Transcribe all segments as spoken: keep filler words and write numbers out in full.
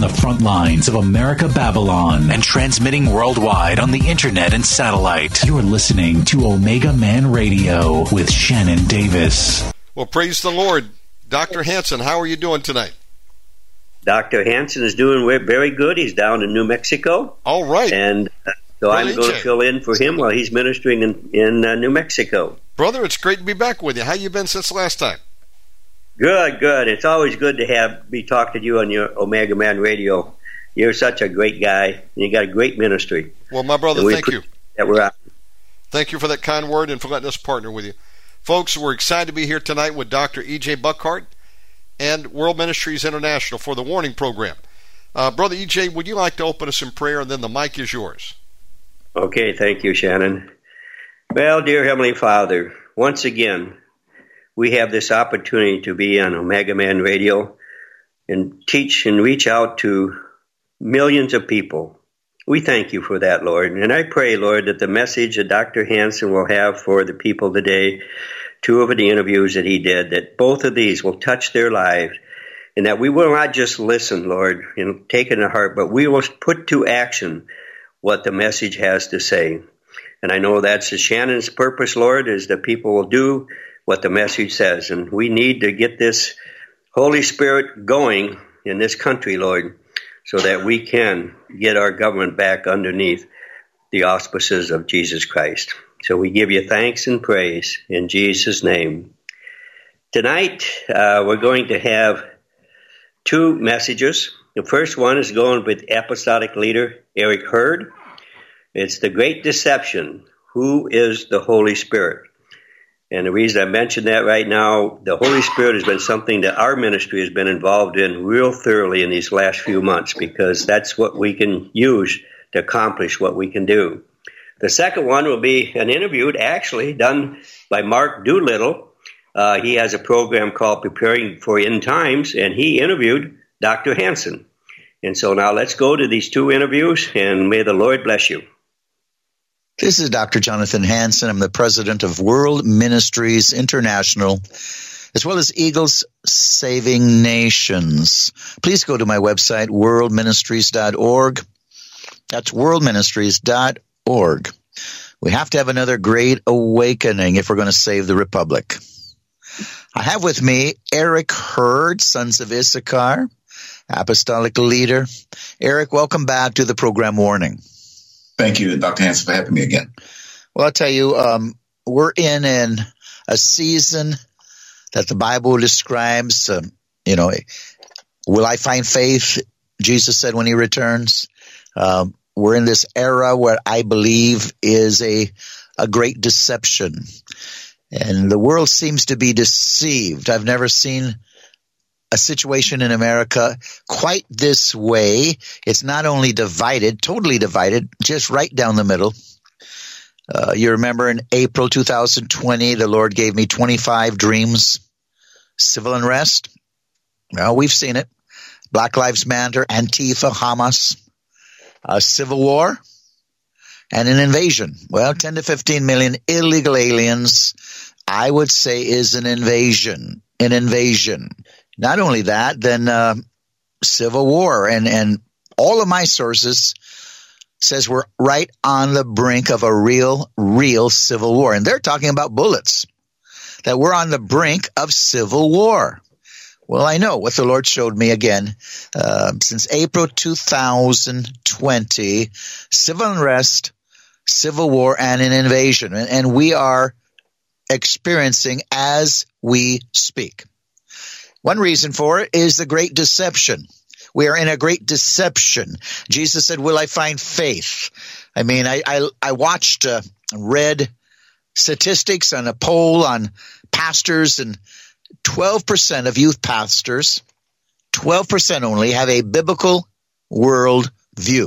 the front lines of America Babylon and transmitting worldwide on the internet and satellite. You're listening to Omega Man Radio with Shannon Davis. Well, praise the Lord. Doctor Hansen, how are you doing tonight? Doctor Hansen is doing very good. He's down in New Mexico. All right. And uh, so Brother I'm going E J. to fill in for him while he's ministering in, in uh, New Mexico. Brother, it's great to be back with you. How you been since last time? Good, good. It's always good to have be talking to you on your Omega Man Radio. You're such a great guy, and you got a great ministry. Well, my brother, thank you. That we're out. Thank you for that kind word and for letting us partner with you. Folks, we're excited to be here tonight with Doctor E J. Buckhart and World Ministries International for the Warning Program. Uh, Brother E J, would you like to open us in prayer, and then the mic is yours. Okay, thank you, Shannon. Well, dear Heavenly Father, once again, we have this opportunity to be on Omega Man Radio and teach and reach out to millions of people. We thank you for that, Lord. And I pray, Lord, that the message that Doctor Hansen will have for the people today, two of the interviews that he did, that both of these will touch their lives, and that we will not just listen, Lord, and take it in heart, but we will put to action what the message has to say. And I know that's Shannon's purpose, Lord, is that people will do what the message says. And we need to get this Holy Spirit going in this country, Lord, so that we can get our government back underneath the auspices of Jesus Christ. So we give you thanks and praise in Jesus' name. Tonight, uh, we're going to have two messages. The first one is going with apostolic leader Eric Hurd. It's the Great Deception. Who is the Holy Spirit? And the reason I mention that right now, the Holy Spirit has been something that our ministry has been involved in real thoroughly in these last few months, because that's what we can use to accomplish what we can do. The second one will be an interview actually done by Mark Doolittle. Uh, he has a program called Preparing for End Times, and he interviewed Doctor Hansen. And so now let's go to these two interviews, and may the Lord bless you. This is Doctor Jonathan Hansen. I'm the president of World Ministries International, as well as Eagles Saving Nations. Please go to my website, world ministries dot org. That's world ministries dot org. We have to have another great awakening if we're going to save the Republic. I have with me Eric Hurd, Sons of Issachar, apostolic leader. Eric, welcome back to the program Warning. Thank you, Doctor Hansen, for having me again. Well, I'll tell you, um, we're in in a season that the Bible describes, um, you know, will I find faith? Jesus said when he returns. Um, we're in this era where I believe is a, a great deception. And the world seems to be deceived. I've never seen a situation in America quite this way. It's not only divided, totally divided, just right down the middle. Uh, you remember in April two thousand twenty, the Lord gave me twenty-five dreams, civil unrest. Well, we've seen it. Black Lives Matter, Antifa, Hamas, a civil war, and an invasion. Well, ten to fifteen million illegal aliens, I would say, is an invasion, an invasion. Not only that, then uh, civil war. And, and all of my sources says we're right on the brink of a real, real civil war. And they're talking about bullets, that we're on the brink of civil war. Well, I know what the Lord showed me again. Uh, since April two thousand twenty, civil unrest, civil war, and an invasion. And, and we are experiencing as we speak. One reason for it is the great deception. We are in a great deception. Jesus said, will I find faith? I mean, I I, I watched, uh, read statistics on a poll on pastors, and twelve percent of youth pastors, twelve percent only, have a biblical world view.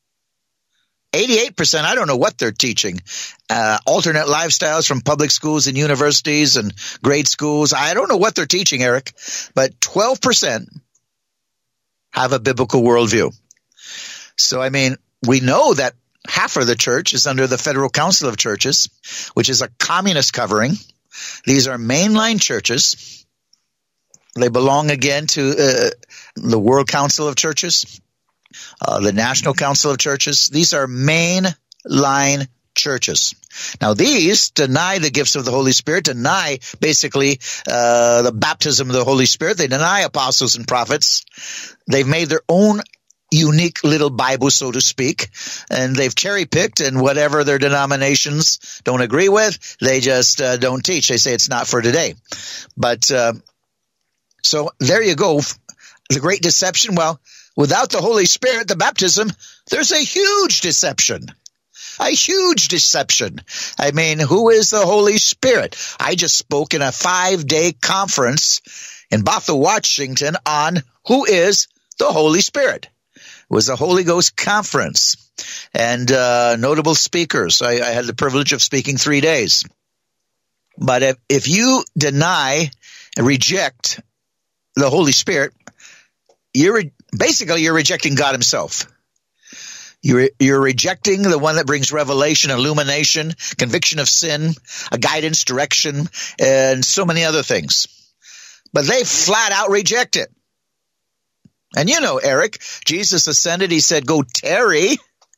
eighty-eight percent, I don't know what they're teaching. Uh, alternate lifestyles from public schools and universities and grade schools. I don't know what they're teaching, Eric, but twelve percent have a biblical worldview. So, I mean, we know that half of the church is under the Federal Council of Churches, which is a communist covering. These are mainline churches. They belong again to uh, the World Council of Churches, uh, the National Council of Churches. These are mainline churches. Now, these deny the gifts of the Holy Spirit, deny basically uh, the baptism of the Holy Spirit. They deny apostles and prophets. They've made their own unique little Bible, so to speak, and they've cherry-picked, and whatever their denominations don't agree with, they just uh, don't teach. They say it's not for today. But uh, so there you go. The great deception. Well, without the Holy Spirit, the baptism, there's a huge deception. A huge deception. I mean, who is the Holy Spirit? I just spoke in a five-day conference in Bothell, Washington on who is the Holy Spirit. It was a Holy Ghost conference and uh, notable speakers. I, I had the privilege of speaking three days. But if, if you deny and reject the Holy Spirit, you're re- basically you're rejecting God himself. You're, you're rejecting the one that brings revelation, illumination, conviction of sin, a guidance, direction, and so many other things. But they flat out reject it. And you know, Eric, Jesus ascended. He said, go tarry.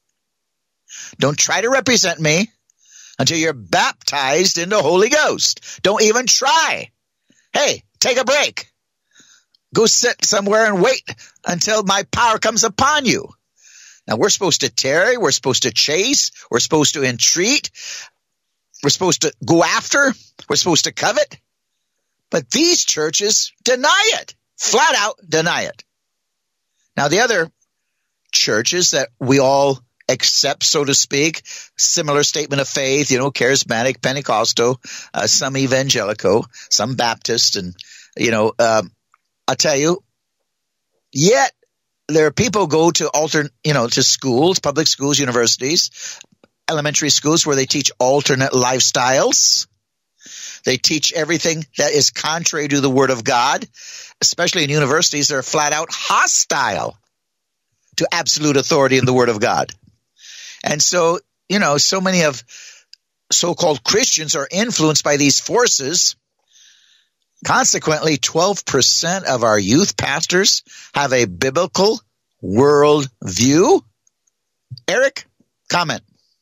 Don't try to represent me until you're baptized in the Holy Ghost. Don't even try. Hey, take a break. Go sit somewhere and wait until my power comes upon you. Now, we're supposed to tarry. We're supposed to chase. We're supposed to entreat. We're supposed to go after. We're supposed to covet. But these churches deny it, flat out deny it. Now, the other churches that we all accept, so to speak, similar statement of faith, you know, charismatic, Pentecostal, uh, some evangelical, some Baptist, and, you know, um, I'll tell you, yet there are people go to alternate, you know, to schools, public schools, universities, elementary schools where they teach alternate lifestyles. They teach everything that is contrary to the Word of God, especially in universities that are flat out hostile to absolute authority in the Word of God. And so, you know, so many of so-called Christians are influenced by these forces. Consequently, twelve percent of our youth pastors have a biblical world view. Eric, comment.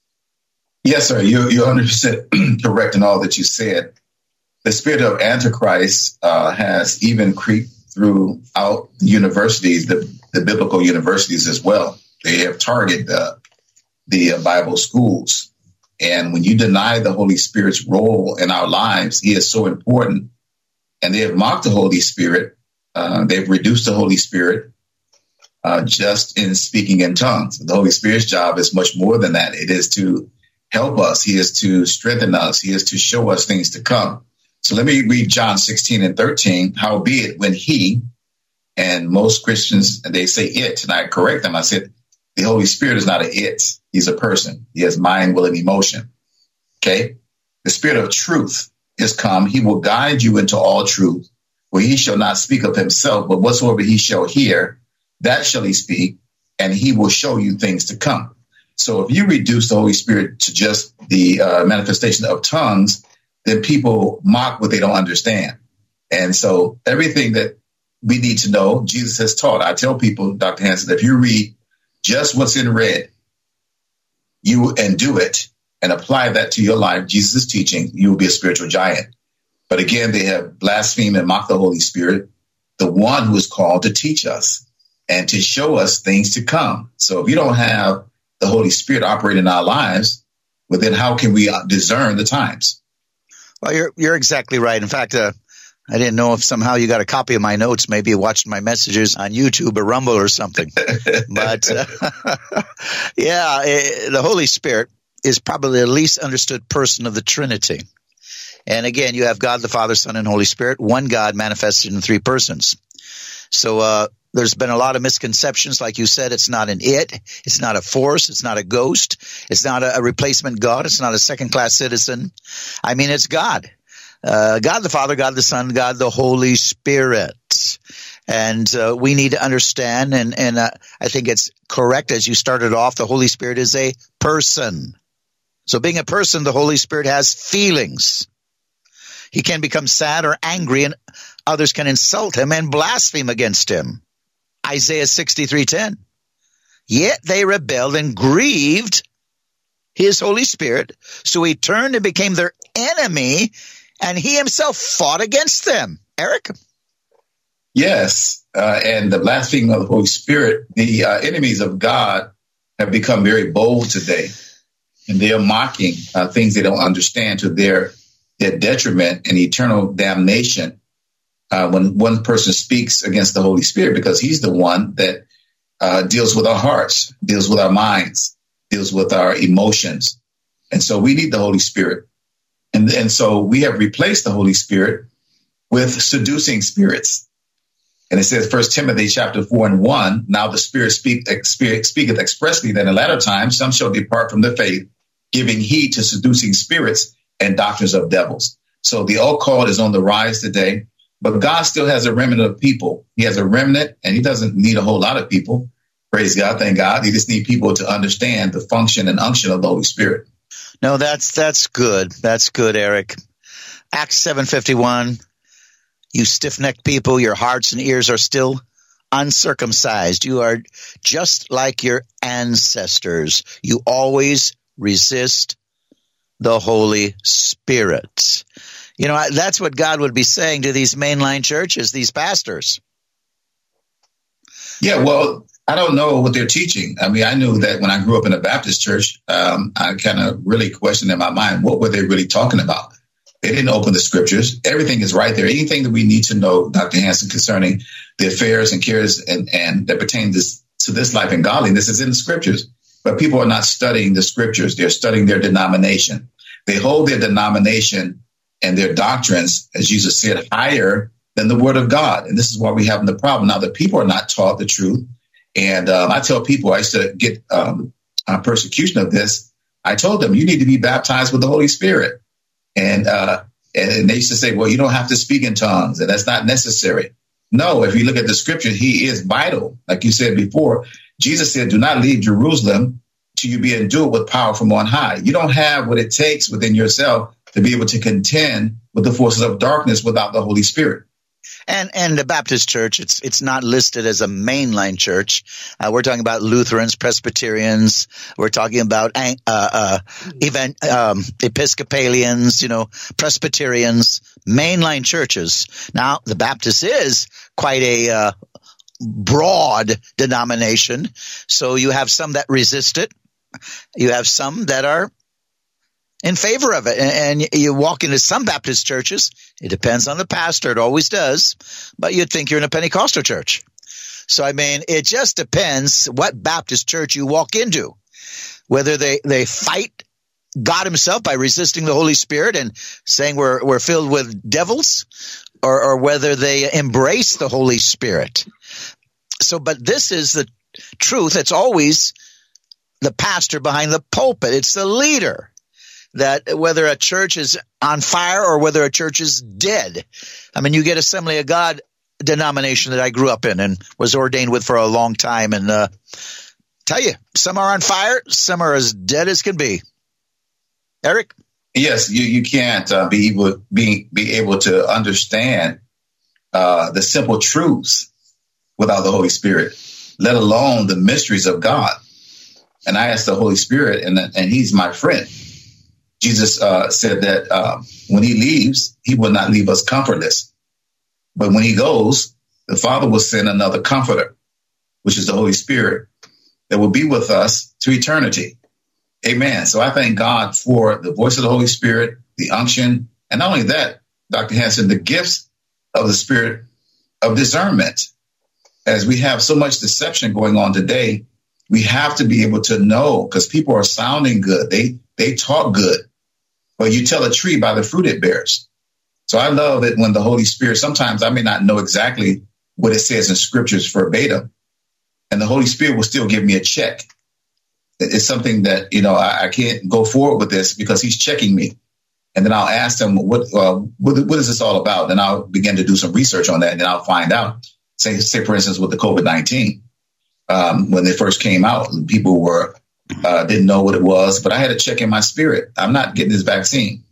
Yes, sir. You're, you're one hundred percent correct in all that you said. The spirit of Antichrist uh, has even creeped throughout universities, the, the biblical universities as well. They have targeted uh, the uh, Bible schools. And when you deny the Holy Spirit's role in our lives, he is so important. And they have mocked the Holy Spirit. Uh, they've reduced the Holy Spirit uh, just in speaking in tongues. The Holy Spirit's job is much more than that. It is to help us. He is to strengthen us. He is to show us things to come. So let me read John sixteen and thirteen. Howbeit, when he, and most Christians, they say it, and I correct them. I said, the Holy Spirit is not an it. He's a person. He has mind, will, and emotion. Okay? The Spirit of truth is come. He will guide you into all truth, where he shall not speak of himself, but whatsoever he shall hear, that shall he speak, and he will show you things to come. So if you reduce the Holy Spirit to just the uh, manifestation of tongues, then people mock what they don't understand. And so everything that we need to know, Jesus has taught. I tell people, Doctor Hansen, if you read just what's in red, you and do it and apply that to your life, Jesus' teaching, you will be a spiritual giant. But again, they have blasphemed and mocked the Holy Spirit, the one who is called to teach us and to show us things to come. So if you don't have the Holy Spirit operate in our lives, well, then how can we discern the times? Well, you're you're exactly right. In fact, uh, I didn't know if somehow you got a copy of my notes, maybe you watched my messages on YouTube or Rumble or something. But uh, yeah, it, the Holy Spirit is probably the least understood person of the Trinity. And again, you have God, the Father, Son, and Holy Spirit, one God manifested in three persons. So uh, there's been a lot of misconceptions. Like you said, it's not an it. It's not a force. It's not a ghost. It's not a, a replacement God. It's not a second-class citizen. I mean, it's God. Uh, God the Father, God the Son, God the Holy Spirit. And uh, we need to understand, and, and uh, I think it's correct as you started off, the Holy Spirit is a person. So being a person, the Holy Spirit has feelings. He can become sad or angry, and others can insult him and blaspheme against him. Isaiah sixty-three ten. Yet they rebelled and grieved his Holy Spirit, so he turned and became their enemy, and he himself fought against them. Eric? Yes, uh, and the blaspheming of the Holy Spirit, the uh, enemies of God have become very bold today, and they are mocking uh, things they don't understand to their, their detriment and eternal damnation uh, when one person speaks against the Holy Spirit, because he's the one that uh, deals with our hearts, deals with our minds, deals with our emotions. And so we need the Holy Spirit. And, and so we have replaced the Holy Spirit with seducing spirits. And it says, First Timothy chapter four and one, now the Spirit speak, spirit speaketh expressly that in latter times some shall depart from the faith, giving heed to seducing spirits and doctrines of devils. So the occult is on the rise today, but God still has a remnant of people. He has a remnant, and he doesn't need a whole lot of people. Praise God, thank God. He just needs people to understand the function and unction of the Holy Spirit. No, that's that's good. That's good, Eric. Acts seven fifty-one. You stiff-necked people, your hearts and ears are still uncircumcised. You are just like your ancestors. You always resist the Holy Spirit. You know, that's what God would be saying to these mainline churches, these pastors. Yeah, well, I don't know what they're teaching. I mean, I knew that when I grew up in a Baptist church, um, I kind of really questioned in my mind, what were they really talking about? They didn't open the scriptures. Everything is right there. Anything that we need to know, Doctor Hanson, concerning the affairs and cares and, and that pertain this, to this life and godliness is in the scriptures. But people are not studying the scriptures. They're studying their denomination. They hold their denomination and their doctrines, as Jesus said, higher than the word of God. And this is why we're having the problem. Now, the people are not taught the truth. And um, I tell people, I used to get um, uh, persecution of this. I told them, you need to be baptized with the Holy Spirit. And, uh, and they used to say, well, you don't have to speak in tongues, and that's not necessary. No, if you look at the scripture, he is vital. Like you said before, Jesus said, do not leave Jerusalem till you be endued with power from on high. You don't have what it takes within yourself to be able to contend with the forces of darkness without the Holy Spirit. And and the Baptist church, it's it's not listed as a mainline church. Uh, we're talking about Lutherans, Presbyterians. We're talking about uh, uh, event, um, Episcopalians, you know, Presbyterians, mainline churches. Now, the Baptist is quite a uh, broad denomination. So you have some that resist it. You have some that are in favor of it. And you walk into some Baptist churches, it depends on the pastor, it always does, but you'd think you're in a Pentecostal church. So, I mean, it just depends what Baptist church you walk into, whether they, they fight God himself by resisting the Holy Spirit and saying we're, we're filled with devils, or, or whether they embrace the Holy Spirit. So, but this is the truth. It's always the pastor behind the pulpit. It's the leader. That whether a church is on fire or whether a church is dead. I mean, you get Assembly of God denomination that I grew up in and was ordained with for a long time. And uh, tell you, some are on fire, some are as dead as can be. Eric? Yes, you, you can't uh, be able be be able to understand uh, the simple truths without the Holy Spirit, let alone the mysteries of God. And I asked the Holy Spirit, and and He's my friend. Jesus uh, said that uh, when He leaves, He will not leave us comfortless. But when He goes, the Father will send another comforter, which is the Holy Spirit, that will be with us to eternity. Amen. So I thank God for the voice of the Holy Spirit, the unction, and not only that, Doctor Hanson, the gifts of the Spirit of discernment. As we have so much deception going on today, we have to be able to know, because people are sounding good. They they talk good. But you tell a tree by the fruit it bears. So I love it when the Holy Spirit, sometimes I may not know exactly what it says in scriptures verbatim, and the Holy Spirit will still give me a check. It's something that, you know, I, I can't go forward with this because He's checking me. And then I'll ask Him, what, uh, what, what is this all about? Then I'll begin to do some research on that, and then I'll find out. Say, say for instance, with the COVID nineteen, um, when they first came out, people were Uh, didn't know what it was, but I had a check in my spirit. I'm not getting this vaccine.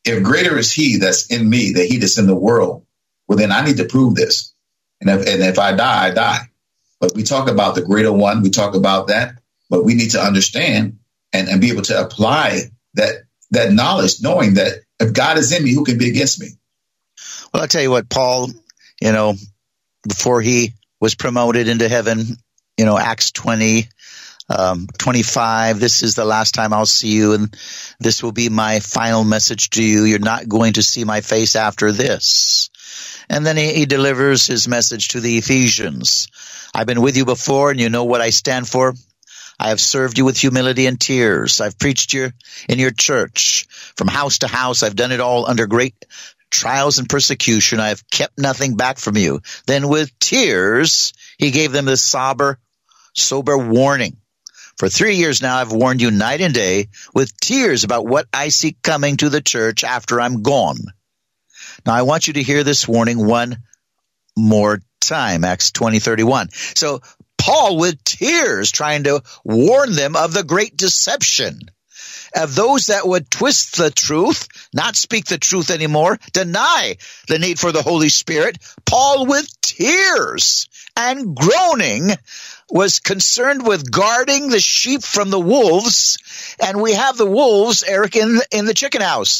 if greater is he that's in me than he that's in the world, well, then I need to prove this. And if, and if I die, I die. But we talk about the greater one. We talk about that. But we need to understand and, and be able to apply that that knowledge, knowing that if God is in me, who can be against me? Well, I'll tell you what, Paul, you know, before he was promoted into heaven, you know, Acts twenty, um, twenty-five, this is the last time I'll see you, and this will be my final message to you. You're not going to see my face after this. And then he, he delivers his message to the Ephesians. I've been with you before, and you know what I stand for. I have served you with humility and tears. I've preached you in your church from house to house. I've done it all under great trials and persecution. I have kept nothing back from you. Then with tears, he gave them this sober, sober warning. For three years now, I've warned you night and day with tears about what I see coming to the church after I'm gone. Now, I want you to hear this warning one more time, Acts twenty thirty-one. So Paul, with tears, trying to warn them of the great deception of those that would twist the truth, not speak the truth anymore, deny the need for the Holy Spirit. Paul, with tears and groaning, was concerned with guarding the sheep from the wolves. And we have the wolves, Eric, in, in the chicken house.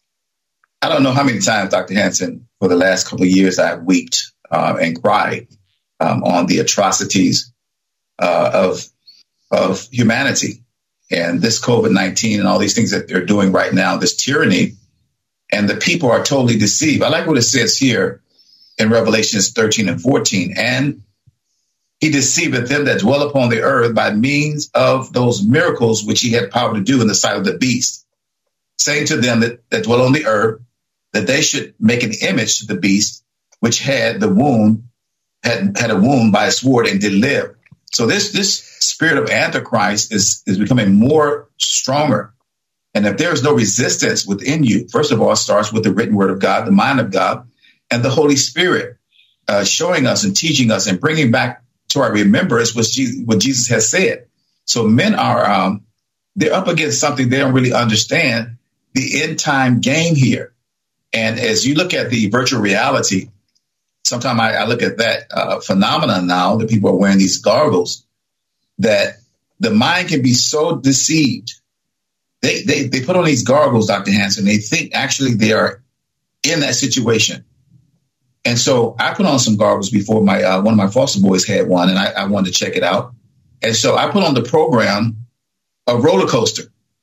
I don't know how many times, Doctor Hanson, for the last couple of years, I've wept uh, and cried um, on the atrocities uh, of of humanity and this COVID nineteen and all these things that they're doing right now, this tyranny, and the people are totally deceived. I like what it says here in Revelations thirteen and fourteen. And he deceiveth them that dwell upon the earth by means of those miracles which he had power to do in the sight of the beast, saying to them that, that dwell on the earth, that they should make an image to the beast, which had the wound, had had a wound by a sword and did live. So this this spirit of Antichrist is, is becoming more stronger. And if there is no resistance within you, first of all, it starts with the written word of God, the mind of God, and the Holy Spirit uh, showing us and teaching us and bringing back to our remembrance what Jesus, what Jesus has said. So men are, um, they're up against something they don't really understand, the end time game here. And as you look at the virtual reality, sometimes I, I look at that uh, phenomenon now that people are wearing these goggles, that the mind can be so deceived. They, they, they put on these goggles, Doctor Hanson, they think actually they are in that situation. And so I put on some goggles before my uh, one of my foster boys had one, and I, I wanted to check it out. And so I put on the program a roller coaster.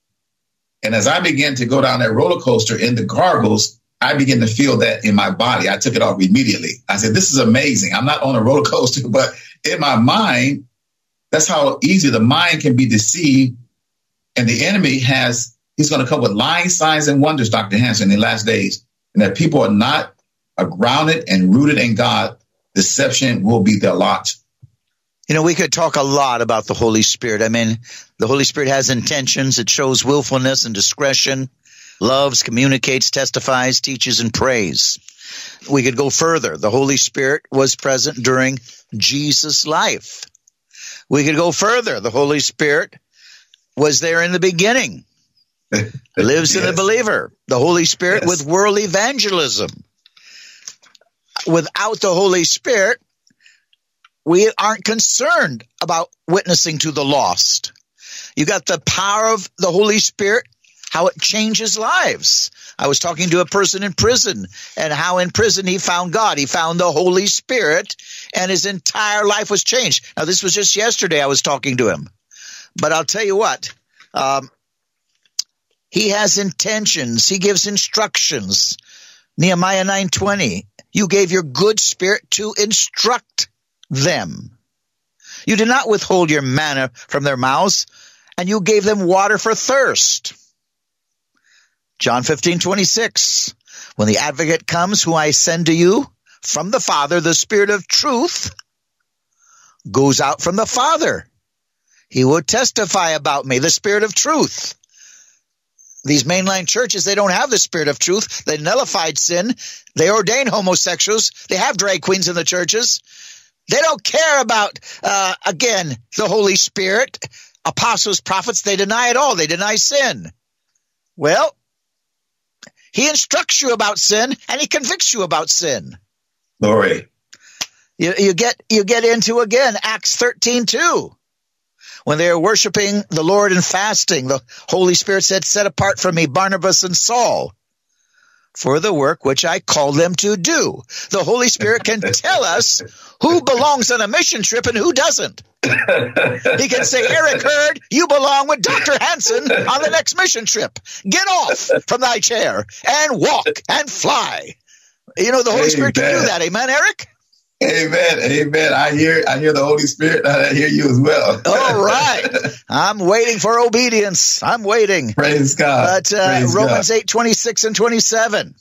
And as I began to go down that roller coaster in the goggles, I began to feel that in my body. I took it off immediately. I said, this is amazing. I'm not on a roller coaster, but in my mind, that's how easy the mind can be deceived. And the enemy has, he's going to come with lying signs and wonders, Doctor Hanson, in the last days. And that people are not are grounded and rooted in God, deception will be their lot. You know, we could talk a lot about the Holy Spirit. I mean, the Holy Spirit has intentions. It shows willfulness and discretion, loves, communicates, testifies, teaches, and prays. We could go further. The Holy Spirit was present during Jesus' life. We could go further. The Holy Spirit was there in the beginning. Lives yes. in the believer. The Holy Spirit yes. with world evangelism. Without the Holy Spirit, we aren't concerned about witnessing to the lost. You got the power of the Holy Spirit, how it changes lives. I was talking to a person in prison, and how in prison he found God. He found the Holy Spirit, and his entire life was changed. Now, this was just yesterday I was talking to him. But I'll tell you what, um, he has intentions. He gives instructions. Nehemiah nine twenty, you gave your good spirit to instruct them. You did not withhold your manna from their mouths, and you gave them water for thirst. John fifteen twenty-six, when the advocate comes, who I send to you from the Father, the Spirit of truth goes out from the Father. He will testify about me, the Spirit of truth. These mainline churches, they don't have the Spirit of truth. They nullified sin. They ordain homosexuals. They have drag queens in the churches. They don't care about, uh, again, the Holy Spirit, apostles, prophets. They deny it all. They deny sin. Well, He instructs you about sin, and he convicts you about sin. Glory. You, you get you get into, again, Acts thirteen two. When they were worshiping the Lord and fasting, the Holy Spirit said, set apart from me Barnabas and Saul for the work which I called them to do. The Holy Spirit can tell us who belongs on a mission trip and who doesn't. He can say, Eric Hurd, you belong with Doctor Hansen on the next mission trip. Get off from thy chair and walk and fly. You know, the Holy Amen. Spirit can do that. Amen, Eric? Amen. Amen. I hear I hear the Holy Spirit. I hear you as well. All right. I'm waiting for obedience. I'm waiting. Praise God. But uh, Praise Romans God. eight twenty-six and twenty-seven.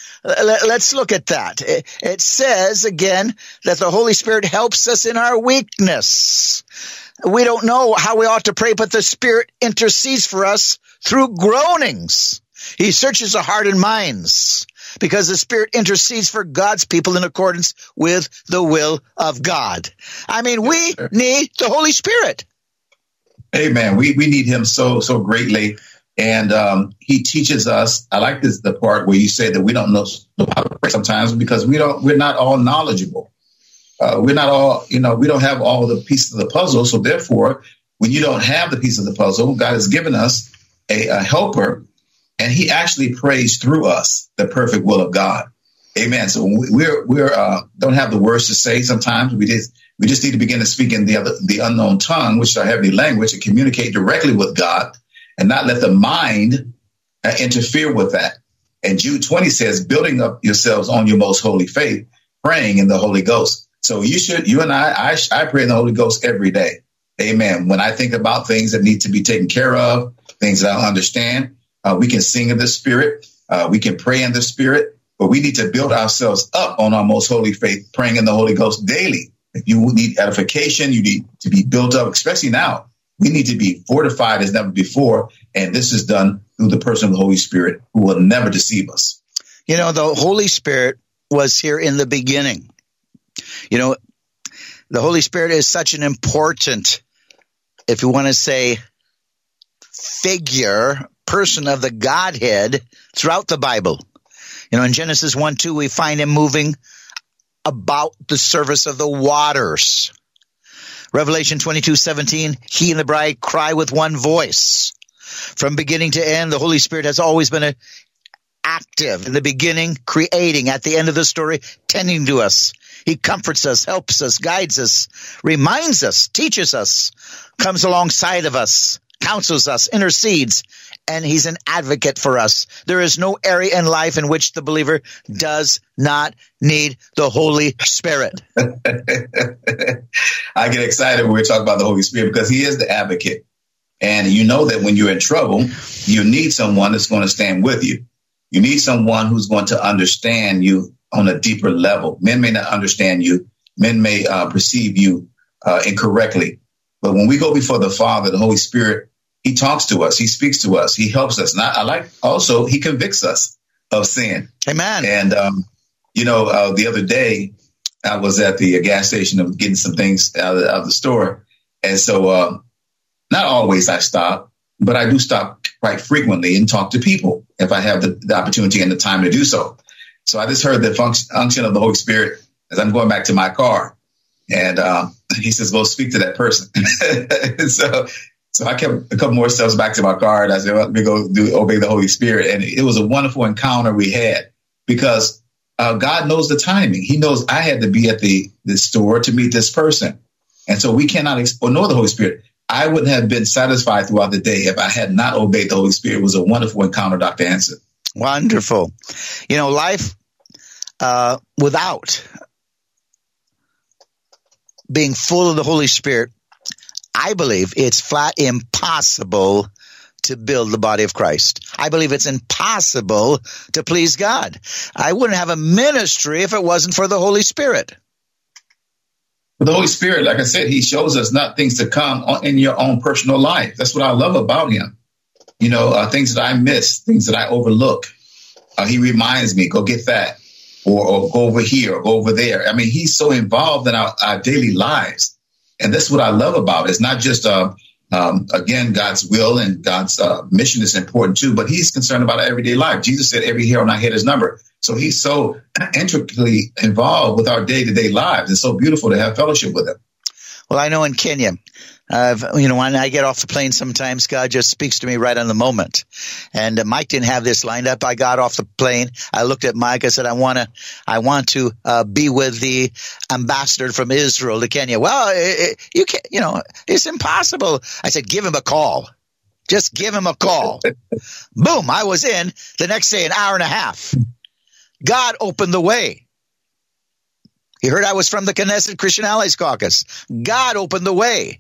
Let's look at that. It says, again, that the Holy Spirit helps us in our weakness. We don't know how we ought to pray, but the Spirit intercedes for us through groanings. He searches the heart and minds, because the Spirit intercedes for God's people in accordance with the will of God. I mean, we need the Holy Spirit. Amen. We we need him so, so greatly. And um, he teaches us. I like this the part where you say that we don't know how to pray sometimes because we don't. We're not all knowledgeable. Uh, we're not all. You know, we don't have all the pieces of the puzzle. So therefore, when you don't have the piece of the puzzle, God has given us a, a helper, and he actually prays through us the perfect will of God. Amen. So we're we're uh, don't have the words to say. Sometimes we just we just need to begin to speak in the other, the unknown tongue, which is our heavenly language, and communicate directly with God. And not let the mind uh, interfere with that. And Jude twenty says, building up yourselves on your most holy faith, praying in the Holy Ghost. So you should, you and I, I, I pray in the Holy Ghost every day. Amen. When I think about things that need to be taken care of, things that I don't understand, uh, we can sing in the Spirit. Uh, we can pray in the Spirit, but we need to build ourselves up on our most holy faith, praying in the Holy Ghost daily. If you need edification, you need to be built up, especially now. We need to be fortified as never before, and this is done through the person of the Holy Spirit, who will never deceive us. You know, the Holy Spirit was here in the beginning. You know, the Holy Spirit is such an important, if you want to say, figure, person of the Godhead throughout the Bible. You know, in Genesis one two, we find him moving about the surface of the waters. Revelation twenty-two seventeen, he and the bride cry with one voice. From beginning to end, the Holy Spirit has always been a, active. In the beginning, creating. At the end of the story, tending to us. He comforts us, helps us, guides us, reminds us, teaches us, comes alongside of us, counsels us, intercedes, and he's an advocate for us. There is no area in life in which the believer does not need the Holy Spirit. I get excited when we talk about the Holy Spirit because he is the advocate. And you know that when you're in trouble, you need someone that's going to stand with you. You need someone who's going to understand you on a deeper level. Men may not understand you. Men may uh, perceive you uh, incorrectly. But when we go before the Father, the Holy Spirit, he talks to us. He speaks to us. He helps us. And I, I like also, he convicts us of sin. Amen. And, um, you know, uh, the other day, I was at the gas station of getting some things out of, out of the store. And so uh, not always I stop, but I do stop quite frequently and talk to people if I have the, the opportunity and the time to do so. So I just heard the function, function of the Holy Spirit as I'm going back to my car. And uh, he says, go speak to that person. so so I kept a couple more steps back to my car. And I said, well, let me go do obey the Holy Spirit. And it was a wonderful encounter we had because uh, God knows the timing. He knows I had to be at the, the store to meet this person. And so we cannot ignore the Holy Spirit. I wouldn't have been satisfied throughout the day if I had not obeyed the Holy Spirit. It was a wonderful encounter, Doctor Hansen. Wonderful. You know, life uh, without being full of the Holy Spirit, I believe it's flat impossible to build the body of Christ. I believe it's impossible to please God. I wouldn't have a ministry if it wasn't for the Holy Spirit. The Holy Spirit, like I said, he shows us not things to come in your own personal life. That's what I love about him. You know, uh, things that I miss, things that I overlook. Uh, he reminds me, go get that, or, or go over here, or go over there. I mean, he's so involved in our, our daily lives. And that's what I love about it. It's not just uh, Um, again, God's will and God's uh, mission is important too, but he's concerned about our everyday life. Jesus said every hair on our head is numbered. So he's so intricately involved with our day-to-day lives. It's so beautiful to have fellowship with him. Well, I know in Kenya, uh, you know, when I get off the plane, sometimes God just speaks to me right on the moment. And uh, Mike didn't have this lined up. I got off the plane. I looked at Mike. I said, I want to, I want to uh, be with the ambassador from Israel to Kenya. Well, it, it, you can't, you know, it's impossible. I said, give him a call. Just give him a call. Boom. I was in the next day, an hour and a half. God opened the way. He heard I was from the Knesset Christian Allies Caucus. God opened the way.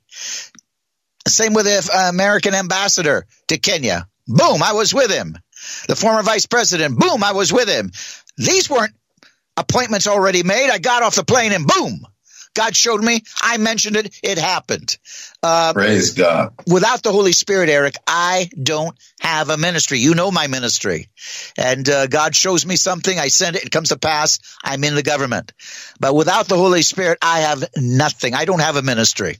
Same with the uh, American ambassador to Kenya. Boom, I was with him. The former vice president. Boom, I was with him. These weren't appointments already made. I got off the plane and boom, God showed me. I mentioned it. It happened. Uh, Praise God. Without the Holy Spirit, Eric, I don't have a ministry. You know my ministry. And uh, God shows me something. I send it. It comes to pass. I'm in the government. But without the Holy Spirit, I have nothing. I don't have a ministry.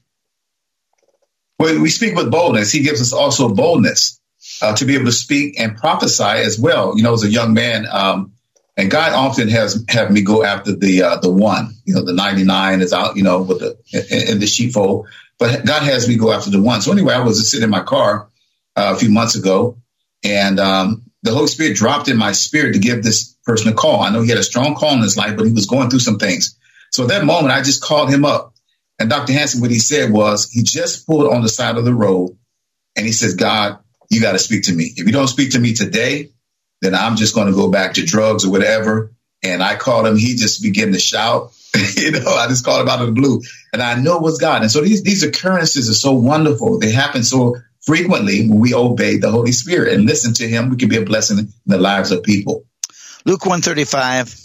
When we speak with boldness, he gives us also boldness uh, to be able to speak and prophesy as well. You know, as a young man, um, and God often has have me go after the uh, the one. You know, the ninety-nine is out, you know, with the in, in the sheepfold. But God has me go after the one. So anyway, I was just sitting in my car uh, a few months ago, and um, the Holy Spirit dropped in my spirit to give this person a call. I know he had a strong call in his life, but he was going through some things. So at that moment, I just called him up. And Doctor Hanson, what he said was, he just pulled on the side of the road, and he says, God, you got to speak to me. If you don't speak to me today, then I'm just going to go back to drugs or whatever. And I called him. He just began to shout. you know, I just called him out of the blue. And I know it was God. And so these, these occurrences are so wonderful. They happen so frequently when we obey the Holy Spirit and listen to him. We can be a blessing in the lives of people. Luke one thirty-five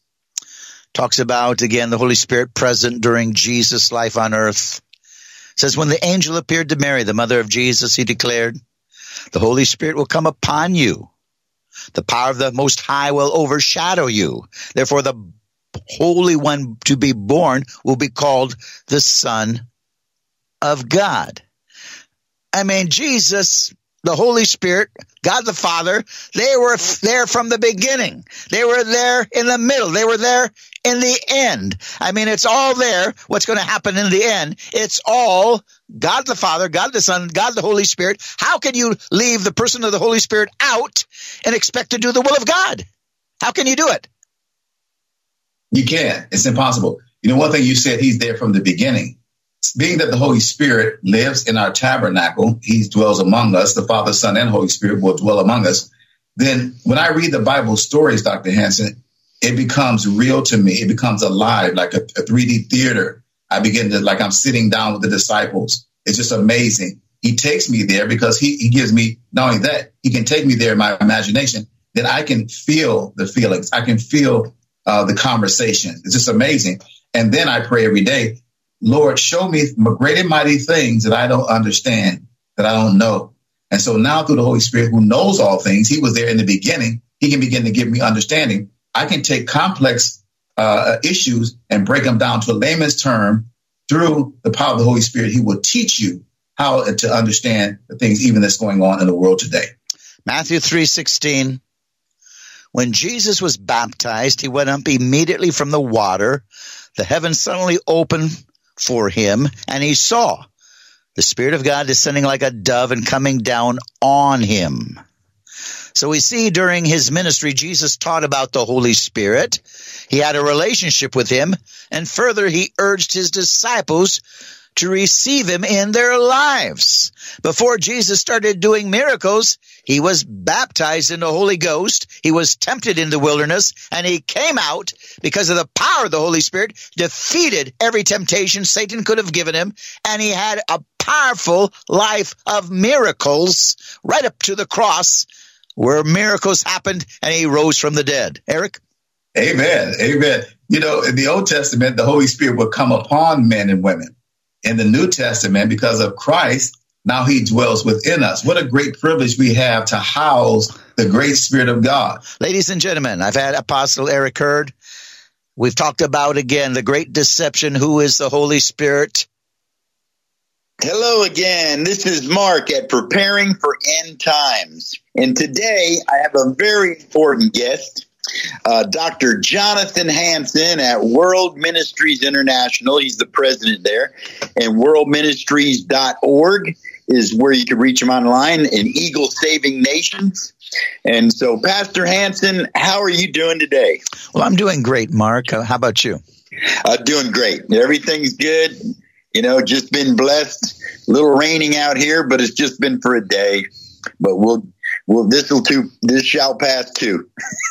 talks about, again, the Holy Spirit present during Jesus' life on earth. It says, when the angel appeared to Mary, the mother of Jesus, he declared, the Holy Spirit will come upon you. The power of the Most High will overshadow you. Therefore, the Holy One to be born will be called the Son of God. I mean, Jesus, the Holy Spirit, God the Father, they were there from the beginning. They were there in the middle. They were there in the end. I mean, it's all there. What's going to happen in the end? It's all God the Father, God the Son, God the Holy Spirit. How can you leave the person of the Holy Spirit out and expect to do the will of God? How can you do it? You can't. It's impossible. You know, one thing you said, he's there from the beginning. Being that the Holy Spirit lives in our tabernacle, he dwells among us, the Father, Son, and Holy Spirit will dwell among us. Then when I read the Bible stories, Doctor Hanson, it becomes real to me. It becomes alive, like a, a three D theater. I begin to, like I'm sitting down with the disciples. It's just amazing. He takes me there because he, he gives me, not only that, he can take me there in my imagination, then I can feel the feelings. I can feel uh, the conversation. It's just amazing. And then I pray every day, Lord, show me great and mighty things that I don't understand, that I don't know. And so now through the Holy Spirit, who knows all things, he was there in the beginning. He can begin to give me understanding. I can take complex uh, issues and break them down to a layman's term through the power of the Holy Spirit. He will teach you how to understand the things even that's going on in the world today. Matthew three sixteen. When Jesus was baptized, he went up immediately from the water. The heavens suddenly opened for him, and he saw the Spirit of God descending like a dove and coming down on him. So we see during his ministry, Jesus taught about the Holy Spirit. He had a relationship with him, and further, he urged his disciples to receive him in their lives. Before Jesus started doing miracles, he was baptized in the Holy Ghost. He was tempted in the wilderness, and he came out because of the power of the Holy Spirit, defeated every temptation Satan could have given him, and he had a powerful life of miracles right up to the cross where miracles happened, and he rose from the dead. Eric? Amen. Amen. You know, in the Old Testament, the Holy Spirit would come upon men and women. In the New Testament, because of Christ, now he dwells within us. What a great privilege we have to house the great Spirit of God. Ladies and gentlemen, I've had Apostle Eric Hurd. We've talked about, again, the great deception. Who is the Holy Spirit? Hello, again. This is Mark at Preparing for End Times. And today I have a very important guest, uh, Doctor Jonathan Hansen at World Ministries International. He's the president there. And world ministries dot org is where you can reach him online, and Eagle Saving Nations. And so, Pastor Hansen, how are you doing today? Well, I'm doing great, Mark. Uh, how about you? Uh, doing great. Everything's good. You know, just been blessed. A little raining out here, but it's just been for a day. But we'll, we'll this will too. This shall pass too.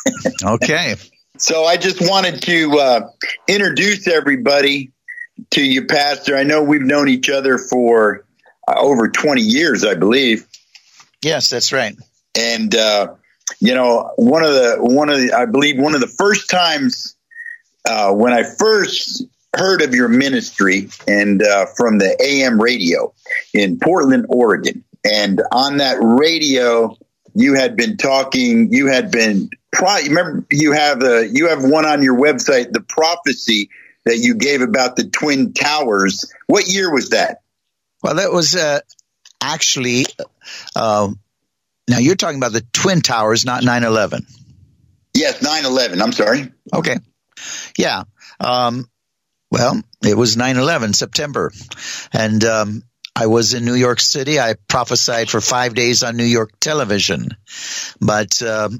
Okay. So I just wanted to uh, introduce everybody to you, Pastor. I know we've known each other for uh, over twenty years, I believe. Yes, that's right. And uh, you know, one of the one of the, I believe one of the first times uh, when I first heard of your ministry and uh, from the A M radio in Portland, Oregon. And on that radio, you had been talking, you had been, remember, you have the, you have one on your website, the prophecy that you gave about the Twin Towers. What year was that? Well, that was uh, actually, uh, now you're talking about the Twin Towers, not nine eleven. Yes, nine eleven. I'm sorry. Okay. Yeah. Um, Well, it was nine eleven, September, and um, I was in New York City. I prophesied for five days on New York television. But um,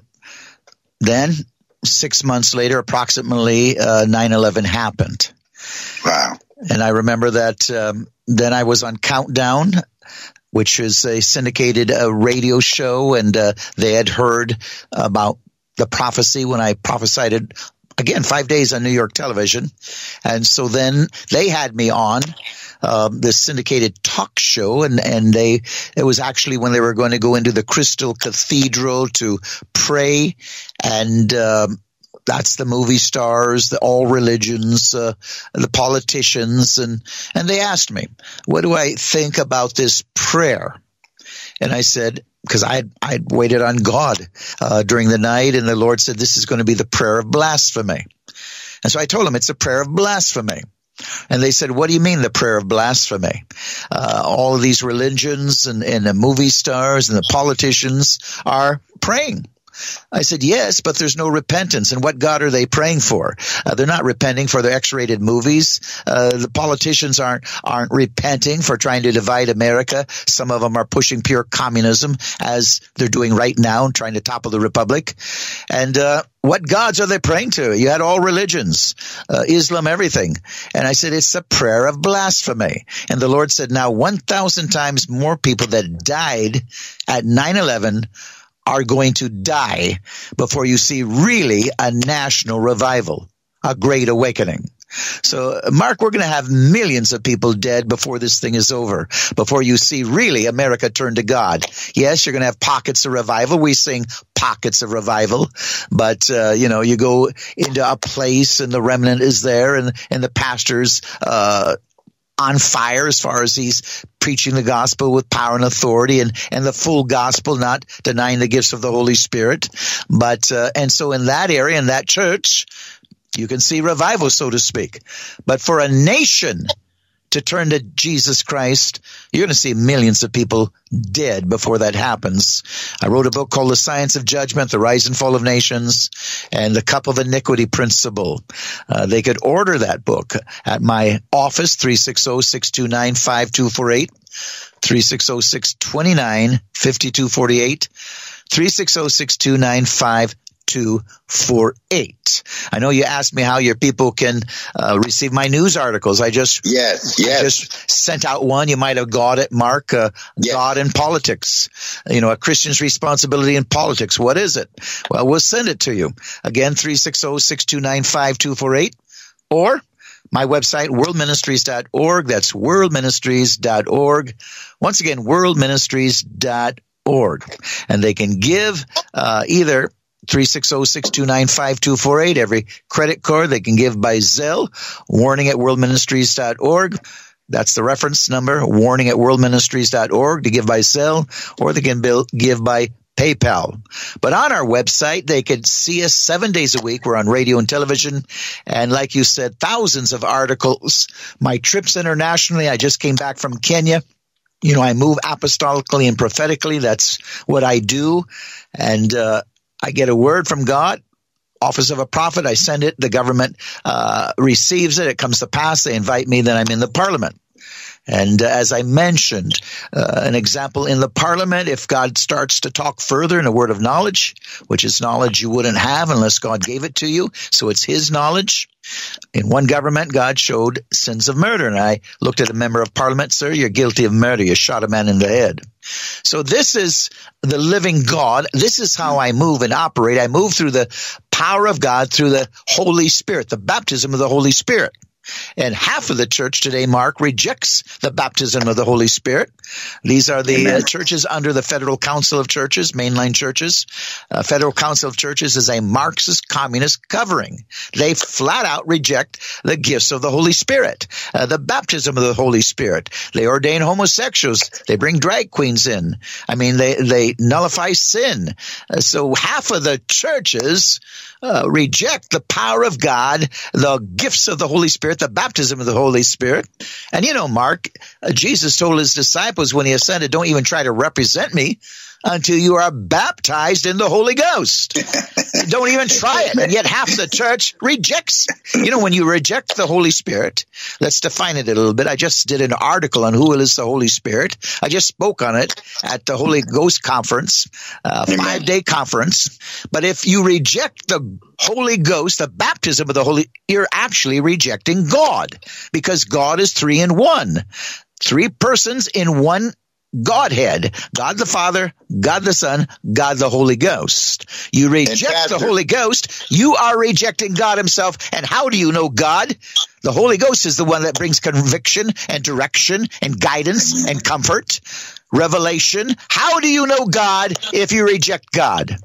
then, six months later, approximately, uh, nine eleven happened. Wow. And I remember that um, then I was on Countdown, which is a syndicated uh, radio show, and uh, they had heard about the prophecy when I prophesied it. Again, five days on New York television. And so then they had me on um, this syndicated talk show. And, and they, it was actually when they were going to go into the Crystal Cathedral to pray. And um, that's the movie stars, the all religions, uh, the politicians. And, and they asked me, what do I think about this prayer? And I said, because I I waited on God uh, during the night, and the Lord said, this is going to be the prayer of blasphemy. And so I told him it's a prayer of blasphemy. And they said, what do you mean the prayer of blasphemy? Uh, all of these religions and, and the movie stars and the politicians are praying. I said, yes, but there's no repentance. And what God are they praying for? Uh, they're not repenting for their X-rated movies. Uh, the politicians aren't aren't repenting for trying to divide America. Some of them are pushing pure communism, as they're doing right now, and trying to topple the republic. And uh, what gods are they praying to? You had all religions, uh, Islam, everything. And I said, it's a prayer of blasphemy. And the Lord said, now one thousand times more people that died at nine eleven are going to die before you see really a national revival, a great awakening. So, Mark, we're going to have millions of people dead before this thing is over, before you see really America turn to God. Yes, you're going to have pockets of revival. We sing pockets of revival, but, uh, you know, you go into a place and the remnant is there, and, and the pastor's uh on fire as far as he's preaching the gospel with power and authority, and, and the full gospel, not denying the gifts of the Holy Spirit. But, uh, and so in that area, in that church, you can see revival, so to speak. But for a nation to turn to Jesus Christ, you're going to see millions of people dead before that happens. I wrote a book called The Science of Judgment, The Rise and Fall of Nations, and The Cup of Iniquity Principle. Uh, they could order that book at my office, three six zero, six two nine, five two four eight, three six zero, six two nine, five two four eight, three six zero, six two nine, five two four eight. I know you asked me how your people can uh, receive my news articles. I just yes, yes. I just sent out one. You might have got it, Mark. Uh, yes. God in politics. You know, a Christian's responsibility in politics. What is it? Well, we'll send it to you. Again, three six zero, six two nine, five two four eight, or my website, world ministries dot org. That's world ministries dot org. Once again, world ministries dot org. And they can give uh, either three six zero, six two nine, five two four eight. Every credit card they can give by Zelle, warning at world ministries dot org. That's the reference number, warning at world ministries dot org, to give by Zelle, or they can bill, give by PayPal. But on our website, they could see us seven days a week. We're on radio and television. And like you said, thousands of articles. My trips internationally, I just came back from Kenya. you know, I move apostolically and prophetically. That's what I do. And uh, I get a word from God. Office of a prophet, I send it. The government uh, receives it. It comes to pass. They invite me. Then I'm in the parliament. And uh, as I mentioned, uh, an example in the parliament, if God starts to talk further in a word of knowledge, which is knowledge you wouldn't have unless God gave it to you, so it's his knowledge. In one government, God showed sins of murder, and I looked at a member of parliament, sir, you're guilty of murder. You shot a man in the head. So this is the living God. This is how I move and operate. I move through the power of God, through the Holy Spirit, the baptism of the Holy Spirit. And half of the church today, Mark, rejects the baptism of the Holy Spirit. These are the uh, churches under the Federal Council of Churches, mainline churches. Uh, Federal Council of Churches is a Marxist communist covering. They flat out reject the gifts of the Holy Spirit, uh, the baptism of the Holy Spirit. They ordain homosexuals. They bring drag queens in. I mean, they, they nullify sin. Uh, so half of the churches uh, reject the power of God, the gifts of the Holy Spirit, the baptism of the Holy Spirit. And you know, Mark, uh, Jesus told his disciples when he ascended, don't even try to represent me until you are baptized in the Holy Ghost. Don't even try it. And yet half the church rejects. You know, when you reject the Holy Spirit, let's define it a little bit. I just did an article on who is the Holy Spirit. I just spoke on it at the Holy Ghost Conference, uh, five-day conference. But if you reject the Holy Ghost, the baptism of the Holy, you're actually rejecting God, because God is three in one. Three persons in one Godhead, God the Father, God the Son, God the Holy Ghost. You reject the Holy Ghost, you are rejecting God himself. And how do you know God? The Holy Ghost is the one that brings conviction and direction and guidance and comfort, revelation. How do you know God if you reject God?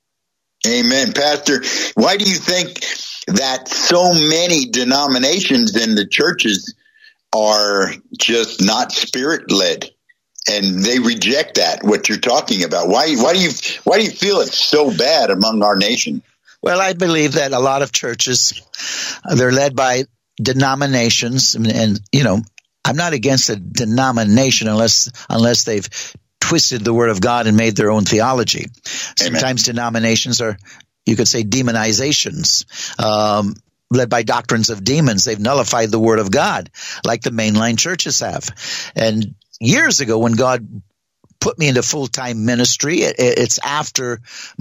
Amen. Pastor, why do you think that so many denominations in the churches are just not spirit-led? And they reject that, what you're talking about. Why, why do you, why do you feel it's so bad among our nation? Well, I believe that a lot of churches, they're led by denominations. And, and, you know, I'm not against a denomination unless, unless they've twisted the word of God and made their own theology. Amen. Sometimes denominations are, you could say, demonizations, um, led by doctrines of demons. They've nullified the word of God, like the mainline churches have. And years ago, when God put me into full-time ministry, it, it's after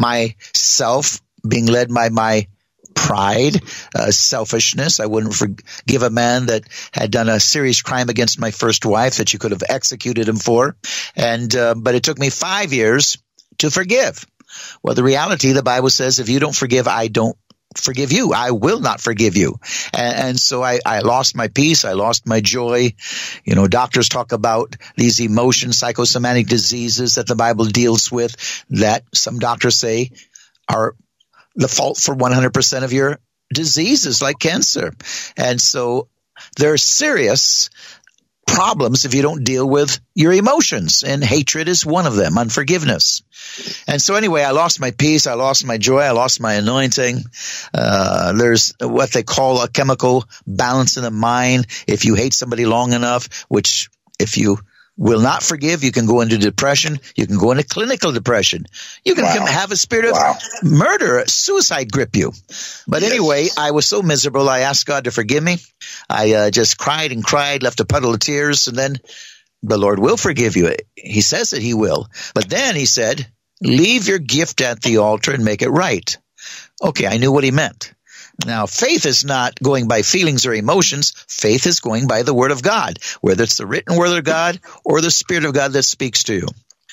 myself being led by my pride, uh, selfishness. I wouldn't forgive a man that had done a serious crime against my first wife that you could have executed him for. And uh, but it took me five years to forgive. Well, the reality, the Bible says, if you don't forgive, I don't forgive you. I will not forgive you. And, and so I, I lost my peace. I lost my joy. You know, doctors talk about these emotions, psychosomatic diseases that the Bible deals with, that some doctors say are the fault for one hundred percent of your diseases, like cancer. And so they're serious problems if you don't deal with your emotions, and hatred is one of them, unforgiveness. And so anyway, I lost my peace, I lost my joy, I lost my anointing. Uh, there's what they call a chemical balance in the mind. If you hate somebody long enough, which if you will not forgive, you can go into depression. You can go into clinical depression. You can wow. have a spirit of wow. murder, suicide grip you. But yes. anyway, I was so miserable, I asked God to forgive me. I uh, just cried and cried, left a puddle of tears, and then the Lord will forgive you. He says that he will. But then he said, leave your gift at the altar and make it right. Okay, I knew what he meant. Now, faith is not going by feelings or emotions. Faith is going by the word of God, whether it's the written word of God or the Spirit of God that speaks to you.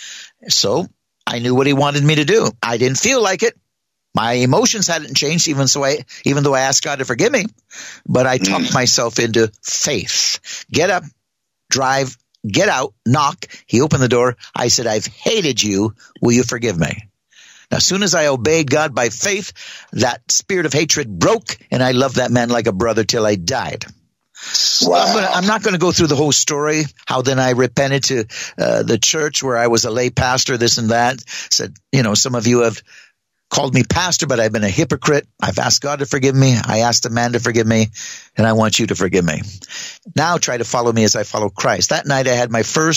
So I knew what he wanted me to do. I didn't feel like it. My emotions hadn't changed, even so I, even though I asked God to forgive me. But I talked myself into faith. Get up, drive, get out, knock. He opened the door. I said, I've hated you. Will you forgive me? Now, as soon as I obeyed God by faith, that spirit of hatred broke, and I loved that man like a brother till I died. Wow. I'm, gonna, I'm not going to go through the whole story, how then I repented to uh, the church where I was a lay pastor, this and that. Said, you know, some of you have called me pastor, but I've been a hypocrite. I've asked God to forgive me. I asked a man to forgive me, and I want you to forgive me. Now try to follow me as I follow Christ. That night I had my first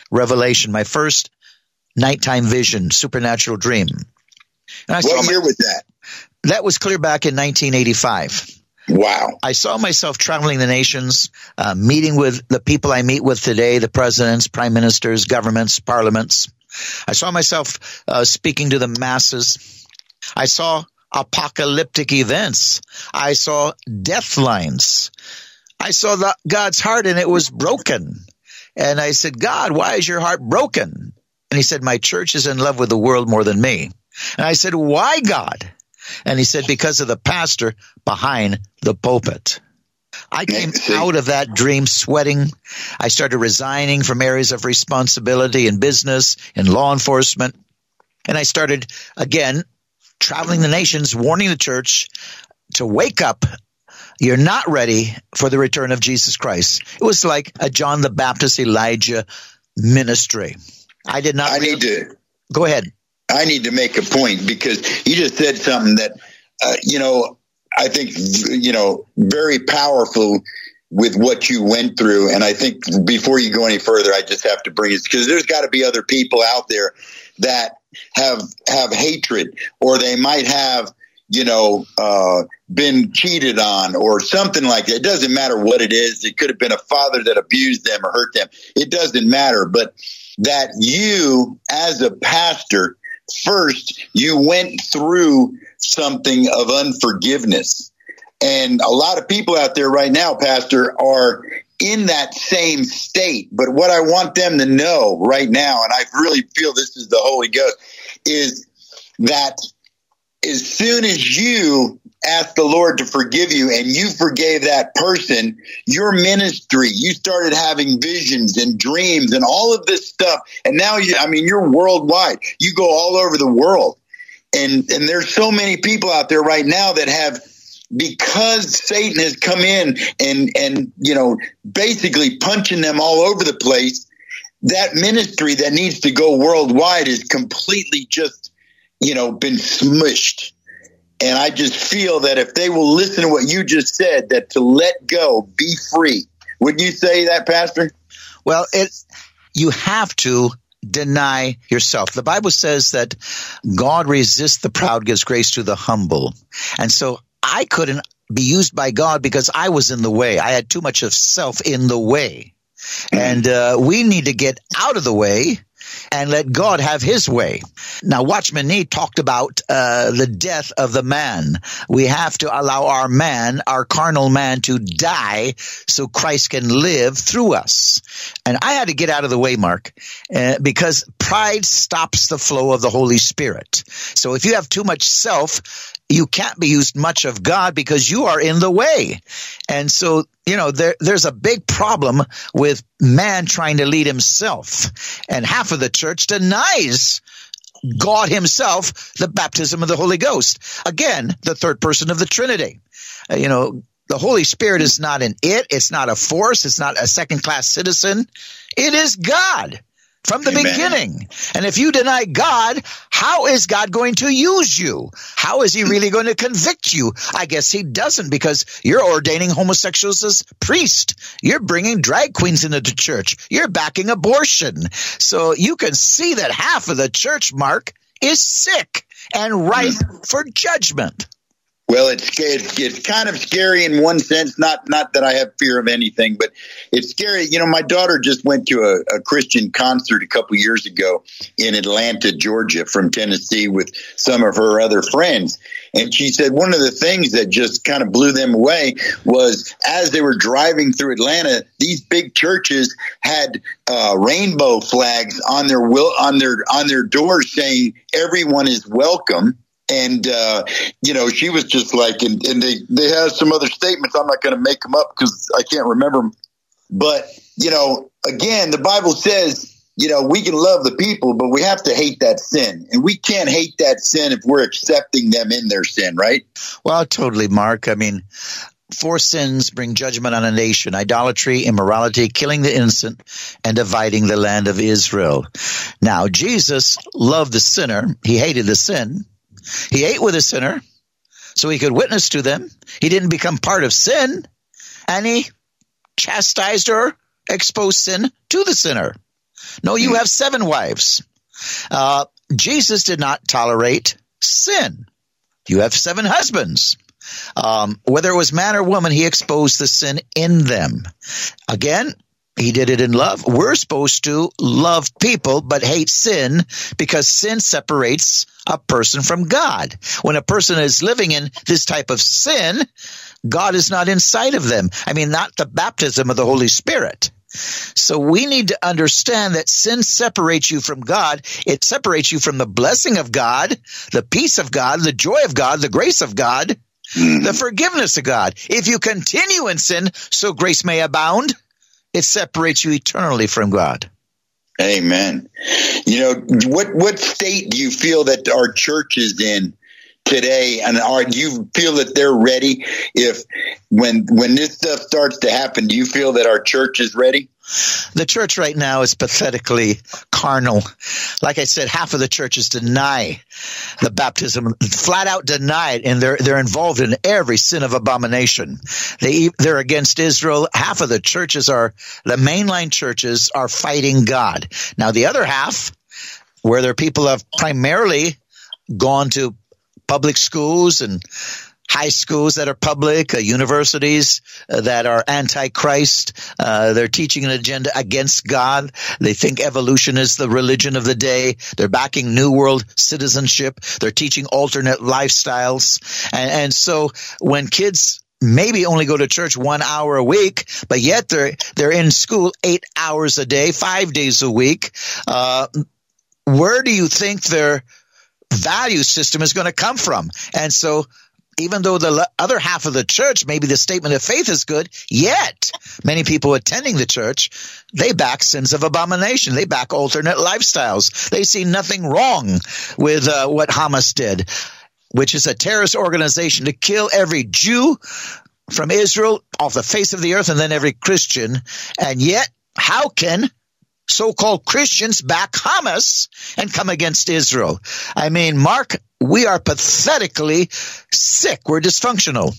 revelation, my first nighttime vision, supernatural dream. And I what saw year my, was that? That was clear back in nineteen eighty-five. Wow. I saw myself traveling the nations, uh, meeting with the people I meet with today, the presidents, prime ministers, governments, parliaments. I saw myself uh, speaking to the masses. I saw apocalyptic events. I saw death lines. I saw the, God's heart, and it was broken. And I said, God, why is your heart broken? And he said, my church is in love with the world more than me. And I said, why, God? And he said, because of the pastor behind the pulpit. I came out of that dream sweating. I started resigning from areas of responsibility in business, in law enforcement. And I started, again, traveling the nations, warning the church to wake up. You're not ready for the return of Jesus Christ. It was like a John the Baptist, Elijah ministry. I did not. I need to. Go ahead. I need to make a point because you just said something that, uh, you know, I think, you know, very powerful with what you went through. And I think before you go any further, I just have to bring it because there's got to be other people out there that have have hatred, or they might have, you know, uh, been cheated on or something like that. It doesn't matter what it is. It could have been a father that abused them or hurt them. It doesn't matter. But that you as a pastor, first, you went through something of unforgiveness. And a lot of people out there right now, Pastor, are in that same state. But what I want them to know right now, and I really feel this is the Holy Ghost, is that as soon as you ask the Lord to forgive you and you forgave that person, your ministry, you started having visions and dreams and all of this stuff. And now, you, I mean, you're worldwide. You go all over the world. And, and there's so many people out there right now that have, because Satan has come in and, and, you know, basically punching them all over the place, that ministry that needs to go worldwide is completely just, you know, been smushed. And I just feel that if they will listen to what you just said, that to let go, be free. Would you say that, Pastor? Well, it, you have to deny yourself. The Bible says that God resists the proud, gives grace to the humble. And so I couldn't be used by God because I was in the way. I had too much of self in the way. And uh, we need to get out of the way and let God have his way. Now, Watchman Nee talked about uh, the death of the man. We have to allow our man, our carnal man, to die so Christ can live through us. And I had to get out of the way, Mark, uh, because pride stops the flow of the Holy Spirit. So if you have too much self, you can't be used much of God because you are in the way. And so, you know, there, there's a big problem with man trying to lead himself. And half of the church denies God himself, the baptism of the Holy Ghost. Again, the third person of the Trinity. Uh, you know, the Holy Spirit is not an it. It's not a force. It's not a second-class citizen. It is God. From the Amen. Beginning. And if you deny God, how is God going to use you? How is he really going to convict you? I guess he doesn't, because you're ordaining homosexuals as priests. You're bringing drag queens into the church. You're backing abortion. So you can see that half of the church, Mark, is sick and ripe for judgment. Well, it's, it's it's kind of scary in one sense. Not not that I have fear of anything, but it's scary. You know, my daughter just went to a, a Christian concert a couple years ago in Atlanta, Georgia, from Tennessee with some of her other friends. And she said one of the things that just kind of blew them away was as they were driving through Atlanta, these big churches had uh, rainbow flags on their will on their on their doors saying everyone is welcome. And, uh, you know, she was just like, and, and they, they had some other statements. I'm not going to make them up because I can't remember them. But, you know, again, the Bible says, you know, we can love the people, but we have to hate that sin. And we can't hate that sin if we're accepting them in their sin, right? Well, totally, Mark. I mean, four sins bring judgment on a nation: idolatry, immorality, killing the innocent, and dividing the land of Israel. Now, Jesus loved the sinner. He hated the sin. He ate with a sinner so he could witness to them. He didn't become part of sin, and he chastised or exposed sin to the sinner. No, you have seven wives. Uh, Jesus did not tolerate sin. You have seven husbands. Um, whether it was man or woman, he exposed the sin in them. Again, he did it in love. We're supposed to love people but hate sin, because sin separates a person from God. When a person is living in this type of sin, God is not inside of them. I mean, not the baptism of the Holy Spirit. So we need to understand that sin separates you from God. It separates you from the blessing of God, the peace of God, the joy of God, the grace of God, mm-hmm. the forgiveness of God. If you continue in sin, so grace may abound, it separates you eternally from God. Amen. You know, what what state do you feel that our church is in today, and are do you feel that they're ready? If when when this stuff starts to happen, do you feel that our church is ready? The church right now is pathetically carnal. Like I said, half of the churches deny the baptism, flat out deny it, and they're they're involved in every sin of abomination. They they're against Israel. Half of the churches are the mainline churches are fighting God. Now the other half, where their people have primarily gone to public schools and high schools that are public, uh, universities uh, that are anti-Christ. Uh, they're teaching an agenda against God. They think evolution is the religion of the day. They're backing New World citizenship. They're teaching alternate lifestyles. And, and so when kids maybe only go to church one hour a week, but yet they're they're in school eight hours a day, five days a week, uh, where do you think their value system is going to come from? And so even though the other half of the church, maybe the statement of faith is good, yet many people attending the church, they back sins of abomination. They back alternate lifestyles. They see nothing wrong with uh, what Hamas did, which is a terrorist organization to kill every Jew from Israel off the face of the earth, and then every Christian. And yet, how can so-called Christians back Hamas and come against Israel? I mean, Mark, we are pathetically sick. We're dysfunctional.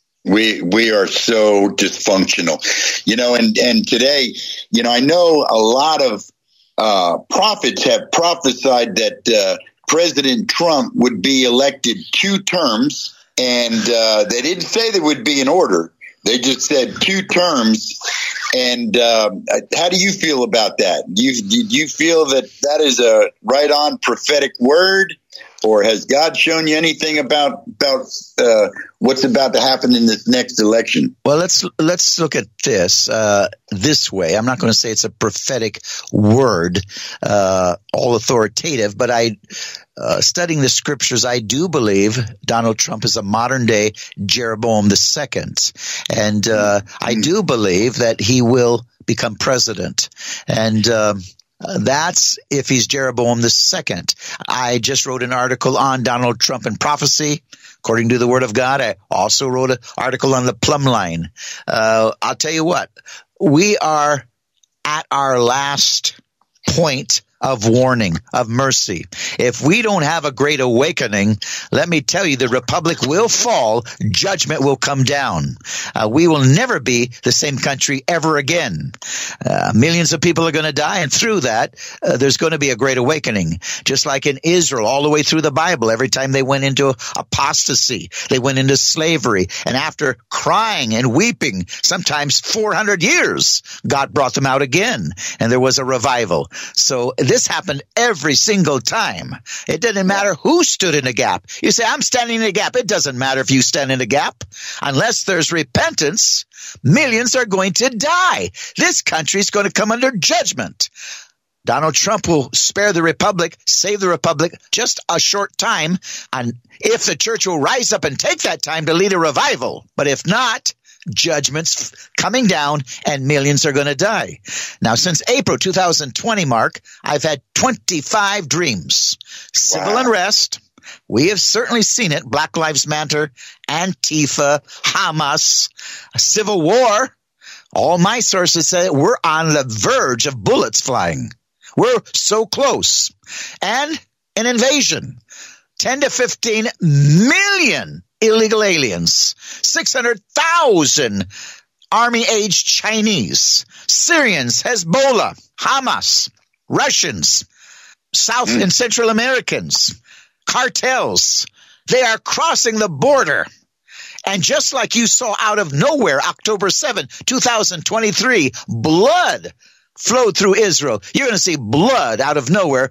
We we are so dysfunctional, you know. And and today, you know, I know a lot of uh, prophets have prophesied that uh, President Trump would be elected two terms, and uh, they didn't say they would be in order. They just said two terms. And uh, how do you feel about that? Do you, do you feel that that is a right-on prophetic word, or has God shown you anything about about uh, what's about to happen in this next election? Well, let's let's look at this uh, this way. I'm not going to say it's a prophetic word, uh, all authoritative, but I. Uh, studying the scriptures, I do believe Donald Trump is a modern-day Jeroboam the Second, and uh, I do believe that he will become president. And um, that's if he's Jeroboam the Second. I just wrote an article on Donald Trump and prophecy, according to the Word of God. I also wrote an article on the plumb line. Uh, I'll tell you what, we are at our last point of warning, of mercy. If we don't have a great awakening, let me tell you, the republic will fall, judgment will come down. Uh, we will never be the same country ever again. Uh, millions of people are going to die, and through that, uh, there's going to be a great awakening. Just like in Israel, all the way through the Bible, every time they went into apostasy, they went into slavery, and after crying and weeping, sometimes four hundred years, God brought them out again, and there was a revival. So this happened every single time. It didn't matter who stood in the gap. You say, I'm standing in the gap. It doesn't matter if you stand in the gap. Unless there's repentance, millions are going to die. This country is going to come under judgment. Donald Trump will spare the republic, save the republic, just a short time. And if the church will rise up and take that time to lead a revival. But if not, judgment's coming down and millions are going to die. Now, since April two thousand twenty, Mark, I've had twenty-five dreams. Civil wow. unrest. We have certainly seen it. Black Lives Matter, Antifa, Hamas, civil war. All my sources say we're on the verge of bullets flying. We're so close. And an invasion. ten to fifteen million illegal aliens, six hundred thousand army-aged Chinese, Syrians, Hezbollah, Hamas. Russians, South mm. and Central Americans, cartels. They are crossing the border. And just like you saw out of nowhere, October seventh, twenty twenty-three, blood flowed through Israel. You're going to see blood out of nowhere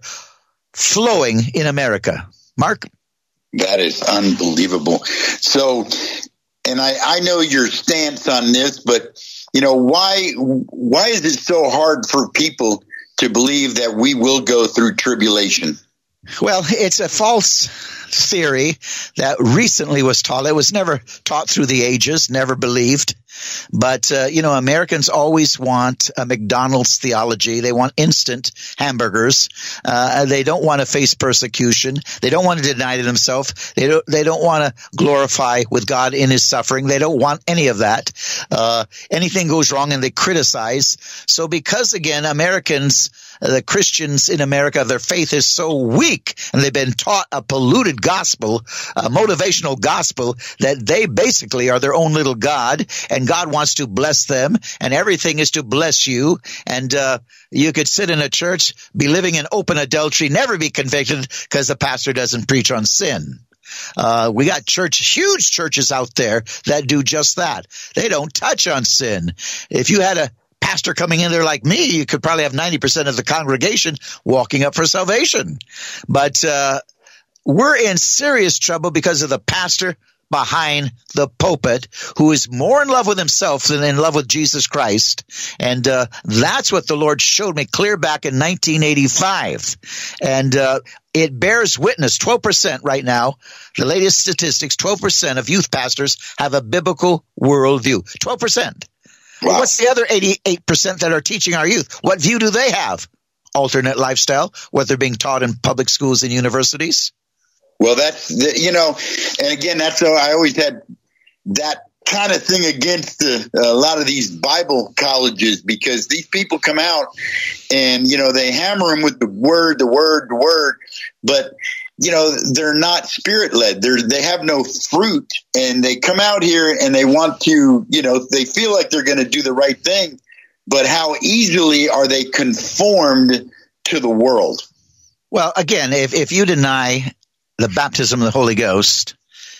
flowing in America. Mark? That is unbelievable. So, and I, I know your stance on this, but, you know, why why is it so hard for people to believe that we will go through tribulation? Well, it's a false theory that recently was taught. It was never taught through the ages, never believed. But, uh, you know, Americans always want a McDonald's theology. They want instant hamburgers. Uh, they don't want to face persecution. They don't want to deny to themselves. They don't, they don't want to glorify with God in his suffering. They don't want any of that. Uh, anything goes wrong and they criticize. So because, again, Americans, uh, the Christians in America, their faith is so weak and they've been taught a polluted gospel, a motivational gospel, that they basically are their own little God, and God wants to bless them, and everything is to bless you. And uh, you could sit in a church, be living in open adultery, never be convicted because the pastor doesn't preach on sin. Uh, we got church, huge churches out there that do just that. They don't touch on sin. If you had a pastor coming in there like me, you could probably have ninety percent of the congregation walking up for salvation. But uh, we're in serious trouble because of the pastor behind the pulpit, who is more in love with himself than in love with Jesus Christ. And uh, that's what the Lord showed me clear back in nineteen eighty-five. And uh, it bears witness, twelve percent right now, the latest statistics, twelve percent of youth pastors have a biblical worldview. twelve percent. Wow. What's the other eighty-eight percent that are teaching our youth? What view do they have? Alternate lifestyle, what they're being taught in public schools and universities? Well, that's, the, you know, and again, that's how I always had that kind of thing against the, a lot of these Bible colleges, because these people come out and, you know, they hammer them with the word, the word, the word, but, you know, they're not spirit led. They're, they have no fruit, and they come out here and they want to, you know, they feel like they're going to do the right thing, but how easily are they conformed to the world? Well, again, if, if you deny the baptism of the Holy Ghost,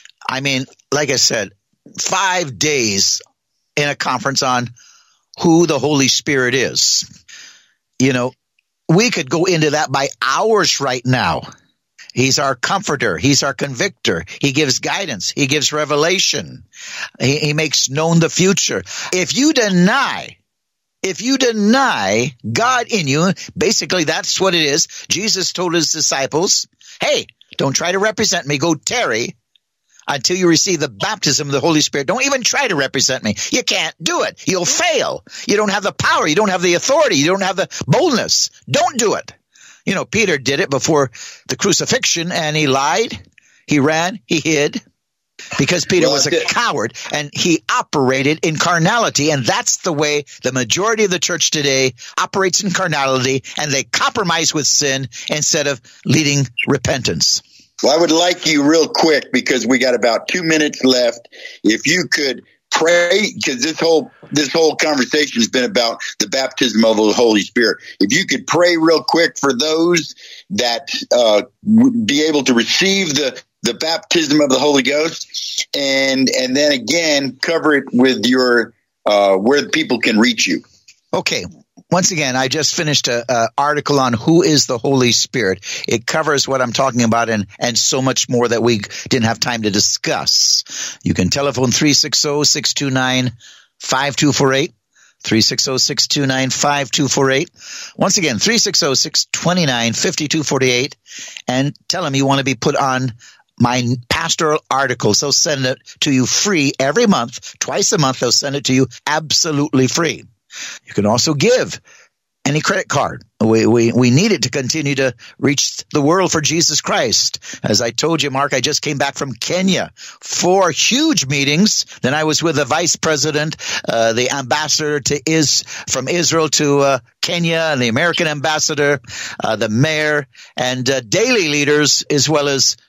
I mean, like I said, five days in a conference on who the Holy Spirit is. You know, we could go into that by hours right now. He's our comforter. He's our convictor. He gives guidance. He gives revelation. He, he makes known the future. If you deny If you deny God in you, basically that's what it is. Jesus told his disciples, hey, don't try to represent me. Go tarry until you receive the baptism of the Holy Spirit. Don't even try to represent me. You can't do it. You'll fail. You don't have the power. You don't have the authority. You don't have the boldness. Don't do it. You know, Peter did it before the crucifixion, and he lied. He ran. He hid. Because Peter was a coward, and he operated in carnality, and that's the way the majority of the church today operates in carnality, and they compromise with sin instead of leading repentance. Well, I would like you real quick, because we got about two minutes left, if you could pray, because this whole this whole conversation has been about the baptism of the Holy Spirit. If you could pray real quick for those that uh, would be able to receive the the baptism of the Holy Ghost, and and then again cover it with your uh, where people can reach you. Okay. Once again, I just finished an article on who is the Holy Spirit. It covers what I'm talking about and, and so much more that we didn't have time to discuss. You can telephone three six zero, six two nine, five two four eight, three six zero, six two nine, five two four eight. Once again, three six zero, six two nine, five two four eight, and tell them you want to be put on my pastoral articles. They'll send it to you free every month. Twice a month, they'll send it to you absolutely free. You can also give any credit card. We, we, we need it to continue to reach the world for Jesus Christ. As I told you, Mark, I just came back from Kenya. Four huge meetings. Then I was with the vice president, uh, the ambassador to is from Israel to uh, Kenya, and the American ambassador, uh, the mayor, and uh, daily leaders, as well as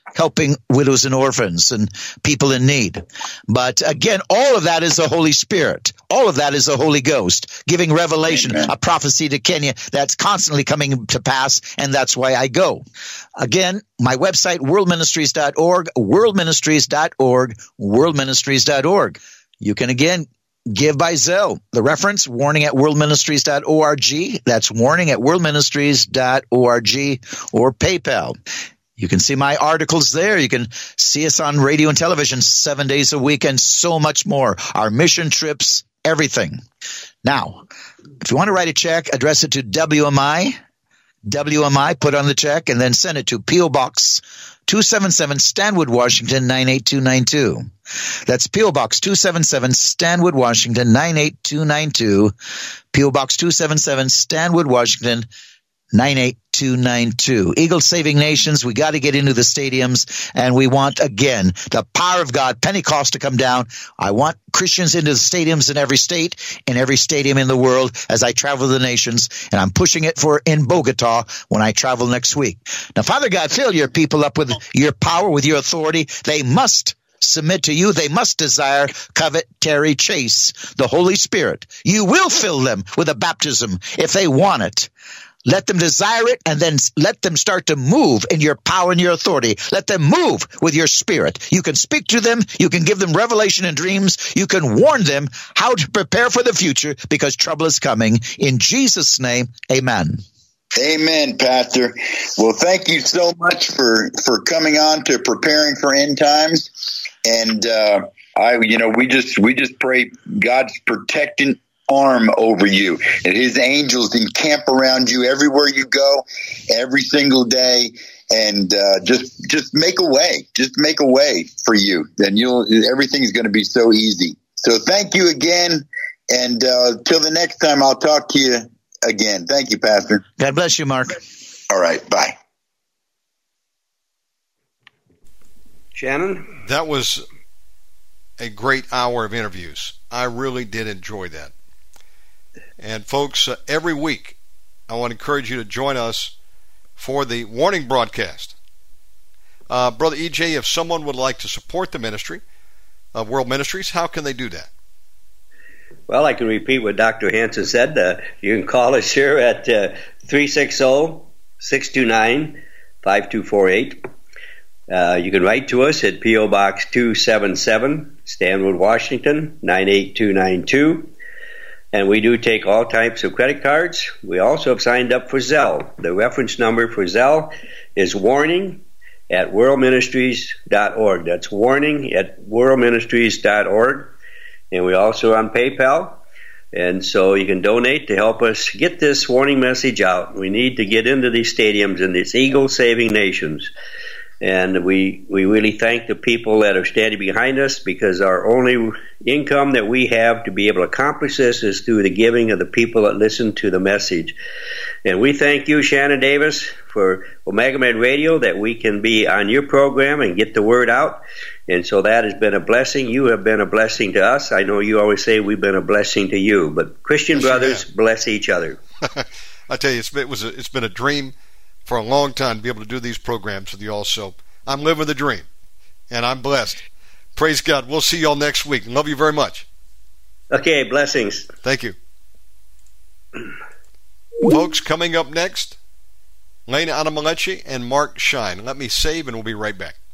helping widows and orphans and people in need. But again, all of that is the Holy Spirit. All of that is the Holy Ghost giving revelation, Amen. A prophecy to Kenya that's constantly coming to pass, and that's why I go. Again, my website, world ministries dot org, world ministries dot org, world ministries dot org. You can again give by Zelle. The reference, warning at world ministries dot org. That's warning at world ministries dot org, or PayPal. You can see my articles there. You can see us on radio and television seven days a week and so much more. Our mission trips, everything. Now, if you want to write a check, address it to W M I, W M I, put on the check, and then send it to P O. Box two seventy-seven, Stanwood, Washington, nine eight two nine two. That's P O. Box two seventy-seven, Stanwood, Washington, nine eight two nine two. P O. Box two seventy-seven, Stanwood, Washington, nine eight two nine two. Eagle Saving Nations, we got to get into the stadiums, and we want, again, the power of God, Pentecost, to come down. I want Christians into the stadiums in every state, in every stadium in the world as I travel the nations, and I'm pushing it for in Bogota when I travel next week. Now, Father God, fill your people up with your power, with your authority. They must submit to you. They must desire, covet, tarry, chase the Holy Spirit. You will fill them with a baptism if they want it. Let them desire it, and then let them start to move in your power and your authority. Let them move with your Spirit. You can speak to them. You can give them revelation and dreams. You can warn them how to prepare for the future, because trouble is coming. In Jesus' name, amen. Amen, Pastor. Well, thank you so much for, for coming on to Preparing for End Times. And uh, I, you know, we just we just pray God's protecting arm over you, and his angels encamp around you everywhere you go, every single day, and uh, just just make a way, just make a way for you. Then you'll everything's going to be so easy. So thank you again, and uh, till the next time, I'll talk to you again. Thank you, Pastor. God bless you, Mark. All right, bye. Shannon? That was a great hour of interviews. I really did enjoy that. And folks, uh, every week, I want to encourage you to join us for the warning broadcast. Uh, Brother E J, if someone would like to support the ministry of World Ministries, how can they do that? Well, I can repeat what Doctor Hansen said. Uh, you can call us here at uh, three six zero, six two nine, five two four eight. Uh, you can write to us at P O. Box two seventy-seven, Stanwood, Washington, nine eight two nine two. And we do take all types of credit cards. We also have signed up for Zelle. The reference number for Zelle is warning at world ministries dot org. That's warning at world ministries dot org. And we also are on PayPal. And so you can donate to help us get this warning message out. We need to get into these stadiums in these Eagle Saving Nations. And we we really thank the people that are standing behind us, because our only income that we have to be able to accomplish this is through the giving of the people that listen to the message. And we thank you, Shannon Davis, for Omega Man Radio, that we can be on your program and get the word out. And so that has been a blessing. You have been a blessing to us. I know you always say we've been a blessing to you, but Christian yes, brothers bless each other. I tell you, it's, it was a, it's been a dream for a long time to be able to do these programs with you all. So I'm living the dream, and I'm blessed. Praise God. We'll see you all next week. Love you very much. Okay, blessings. Thank you. Folks, coming up next, Lena Anamalechi and Mark Shine. Let me save, and we'll be right back.